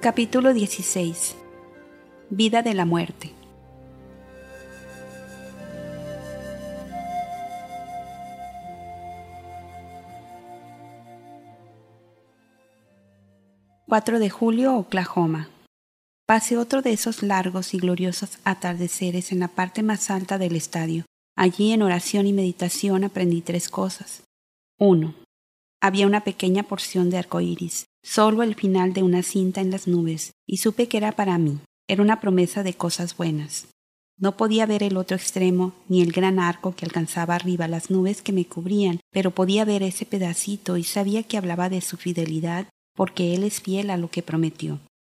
Capítulo 16. Vida de la muerte. ...4 de julio, Oklahoma. Pasé otro de esos largos y gloriosos atardeceres en la parte más alta del estadio. Allí, en oración y meditación, aprendí 3 cosas. 1. Había una pequeña porción de arcoíris, solo el final de una cinta en las nubes, y supe que era para mí. Era una promesa de cosas buenas. No podía ver el otro extremo, ni el gran arco que alcanzaba arriba las nubes que me cubrían, pero podía ver ese pedacito y sabía que hablaba de su fidelidad, porque Él es fiel a lo que prometió.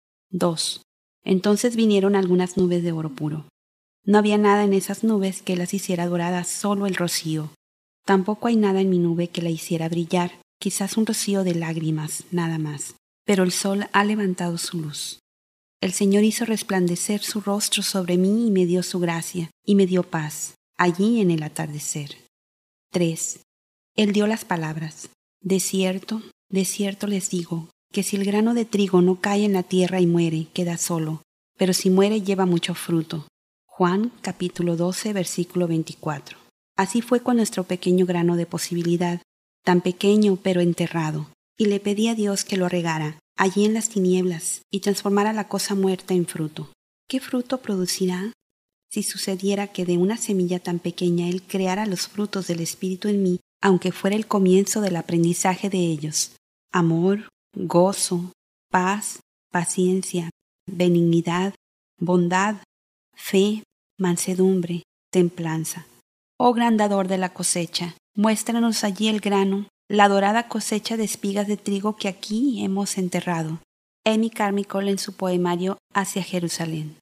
2. Entonces vinieron algunas nubes de oro puro. No había nada en esas nubes que las hiciera doradas, solo el rocío. Tampoco hay nada en mi nube que la hiciera brillar, quizás un rocío de lágrimas, nada más. Pero el sol ha levantado su luz. El Señor hizo resplandecer su rostro sobre mí y me dio su gracia, y me dio paz, allí en el atardecer. 3. Él dio las palabras. De cierto les digo, que si el grano de trigo no cae en la tierra y muere, queda solo, pero si muere lleva mucho fruto. Juan capítulo 12, versículo 24. Así fue con nuestro pequeño grano de posibilidad, tan pequeño pero enterrado, y le pedí a Dios que lo regara, allí en las tinieblas, y transformara la cosa muerta en fruto. ¿Qué fruto producirá? Si sucediera que de una semilla tan pequeña Él creara los frutos del Espíritu en mí, aunque fuera el comienzo del aprendizaje de ellos: amor, gozo, paz, paciencia, benignidad, bondad, fe, mansedumbre, templanza. Oh gran dador de la cosecha, muéstranos allí el grano, la dorada cosecha de espigas de trigo que aquí hemos enterrado. Amy Carmichael en su poemario Hacia Jerusalén.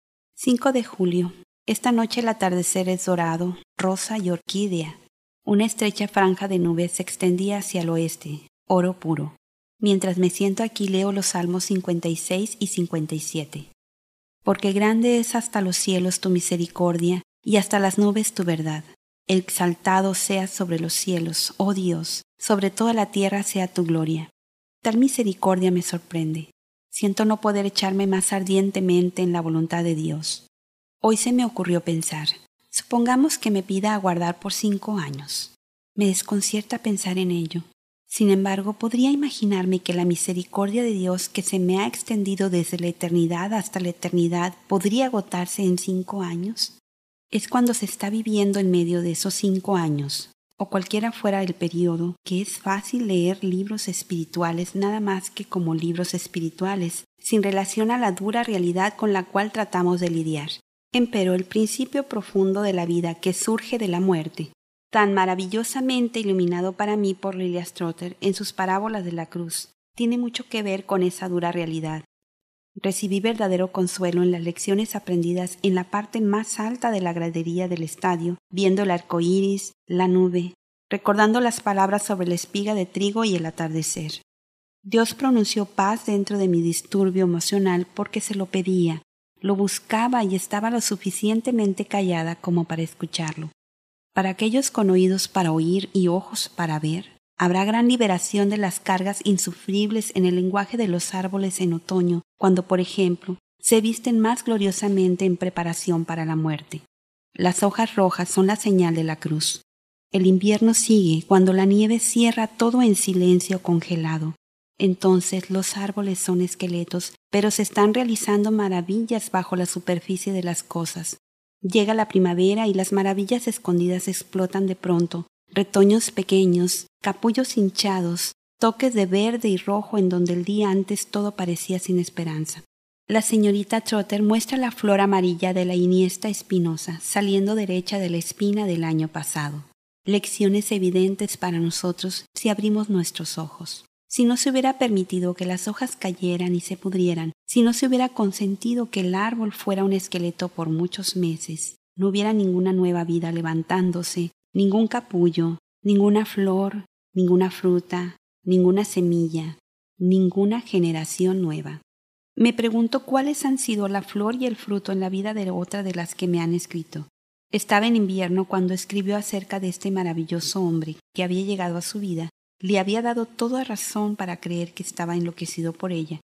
5 de julio. Esta noche el atardecer es dorado, rosa y orquídea. Una estrecha franja de nubes se extendía hacia el oeste, oro puro. Mientras me siento aquí leo los Salmos 56 y 57. Porque grande es hasta los cielos tu misericordia, y hasta las nubes tu verdad. Exaltado seas sobre los cielos, oh Dios, sobre toda la tierra sea tu gloria. Tal misericordia me sorprende. Siento no poder echarme más ardientemente en la voluntad de Dios. Hoy se me ocurrió pensar, supongamos que me pida aguardar por 5 años. Me desconcierta pensar en ello. Sin embargo, podría imaginarme que la misericordia de Dios que se me ha extendido desde la eternidad hasta la eternidad podría agotarse en 5 años. Es cuando se está viviendo en medio de esos 5 años, o cualquiera fuera el periodo, que es fácil leer libros espirituales nada más que como libros espirituales, sin relación a la dura realidad con la cual tratamos de lidiar. Empero el principio profundo de la vida que surge de la muerte, tan maravillosamente iluminado para mí por Lilias Trotter en sus parábolas de la cruz, tiene mucho que ver con esa dura realidad. Recibí verdadero consuelo en las lecciones aprendidas en la parte más alta de la gradería del estadio, viendo el arco iris, la nube, recordando las palabras sobre la espiga de trigo y el atardecer. Dios pronunció paz dentro de mi disturbio emocional porque se lo pedía, lo buscaba y estaba lo suficientemente callada como para escucharlo. Para aquellos con oídos para oír y ojos para ver, habrá gran liberación de las cargas insufribles en el lenguaje de los árboles en otoño, cuando, por ejemplo, se visten más gloriosamente en preparación para la muerte. Las hojas rojas son la señal de la cruz. El invierno sigue cuando la nieve cierra todo en silencio congelado. Entonces los árboles son esqueletos, pero se están realizando maravillas bajo la superficie de las cosas. Llega la primavera y las maravillas escondidas explotan de pronto, retoños pequeños, capullos hinchados, toques de verde y rojo en donde el día antes todo parecía sin esperanza. La señorita Trotter muestra la flor amarilla de la iniesta espinosa, saliendo derecha de la espina del año pasado. Lecciones evidentes para nosotros si abrimos nuestros ojos. Si no se hubiera permitido que las hojas cayeran y se pudrieran, si no se hubiera consentido que el árbol fuera un esqueleto por muchos meses, no hubiera ninguna nueva vida levantándose, ningún capullo, ninguna flor, ninguna fruta, ninguna semilla, ninguna generación nueva. Me pregunto cuáles han sido la flor y el fruto en la vida de otra de las que me han escrito. Estaba en invierno cuando escribió acerca de este maravilloso hombre que había llegado a su vida. Le había dado toda razón para creer que estaba enloquecido por ella,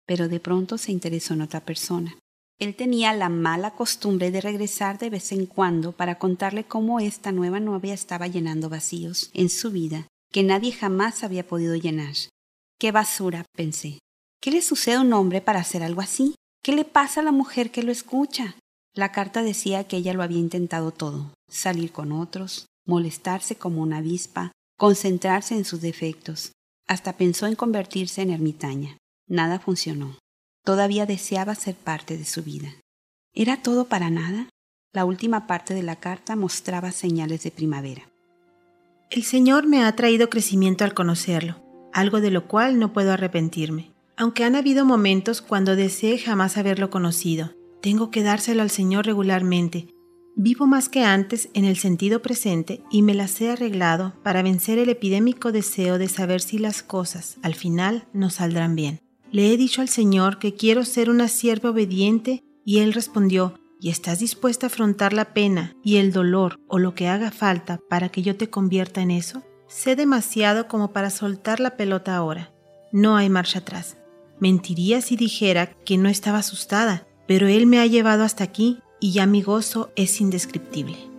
pero de pronto se interesó en otra persona. Él tenía la mala costumbre de regresar de vez en cuando para contarle cómo esta nueva novia estaba llenando vacíos en su vida que nadie jamás había podido llenar. ¡Qué basura!, pensé. ¿Qué le sucede a un hombre para hacer algo así? ¿Qué le pasa a la mujer que lo escucha? La carta decía que ella lo había intentado todo: salir con otros, molestarse como una avispa, concentrarse en sus defectos. Hasta pensó en convertirse en ermitaña. Nada funcionó. Todavía deseaba ser parte de su vida. ¿Era todo para nada? La última parte de la carta mostraba señales de primavera. El Señor me ha traído crecimiento al conocerlo, algo de lo cual no puedo arrepentirme. Aunque han habido momentos cuando deseé jamás haberlo conocido, tengo que dárselo al Señor regularmente. Vivo más que antes en el sentido presente y me las he arreglado para vencer el epidémico deseo de saber si las cosas, al final, nos saldrán bien. Le he dicho al Señor que quiero ser una sierva obediente y Él respondió: ¿y estás dispuesta a afrontar la pena y el dolor o lo que haga falta para que yo te convierta en eso? Sé demasiado como para soltar la pelota ahora. No hay marcha atrás. Mentiría si dijera que no estaba asustada, pero Él me ha llevado hasta aquí y ya mi gozo es indescriptible.